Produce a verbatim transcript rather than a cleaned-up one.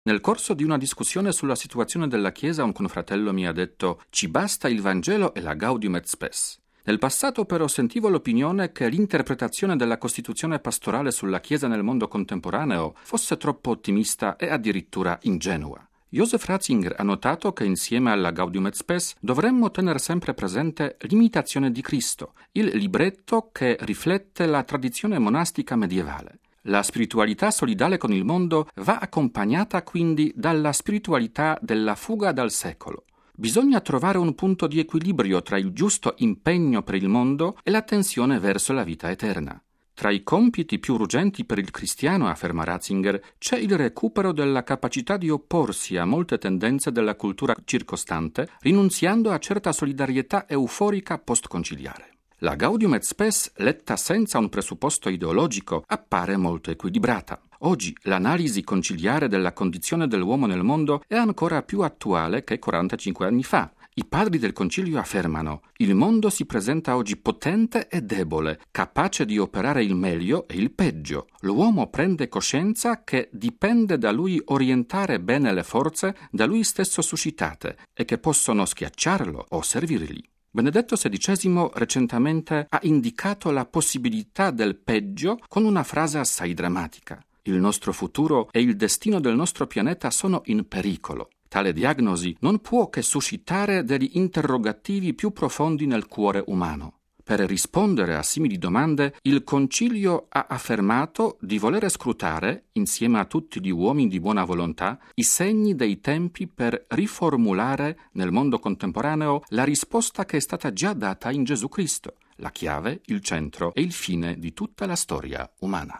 Nel corso di una discussione sulla situazione della Chiesa, un confratello mi ha detto: ci basta il Vangelo e la Gaudium et Spes. Nel passato però sentivo l'opinione che l'interpretazione della Costituzione pastorale sulla Chiesa nel mondo contemporaneo fosse troppo ottimista e addirittura ingenua. Joseph Ratzinger ha notato che insieme alla Gaudium et Spes dovremmo tenere sempre presente l'imitazione di Cristo, il libretto che riflette la tradizione monastica medievale. La spiritualità solidale con il mondo va accompagnata quindi dalla spiritualità della fuga dal secolo. Bisogna trovare un punto di equilibrio tra il giusto impegno per il mondo e la tensione verso la vita eterna. Tra i compiti più urgenti per il cristiano, afferma Ratzinger, c'è il recupero della capacità di opporsi a molte tendenze della cultura circostante, rinunziando a certa solidarietà euforica post-conciliare. La Gaudium et Spes, letta senza un presupposto ideologico, appare molto equilibrata. Oggi l'analisi conciliare della condizione dell'uomo nel mondo è ancora più attuale che quarantacinque anni fa. I padri del concilio affermano: il mondo si presenta oggi potente e debole, capace di operare il meglio e il peggio. L'uomo prende coscienza che dipende da lui orientare bene le forze da lui stesso suscitate e che possono schiacciarlo o servirgli. Benedetto sedicesimo recentemente ha indicato la possibilità del peggio con una frase assai drammatica. Il nostro futuro e il destino del nostro pianeta sono in pericolo. Tale diagnosi non può che suscitare degli interrogativi più profondi nel cuore umano. Per rispondere a simili domande, il Concilio ha affermato di volere scrutare, insieme a tutti gli uomini di buona volontà, i segni dei tempi per riformulare nel mondo contemporaneo la risposta che è stata già data in Gesù Cristo, la chiave, il centro e il fine di tutta la storia umana.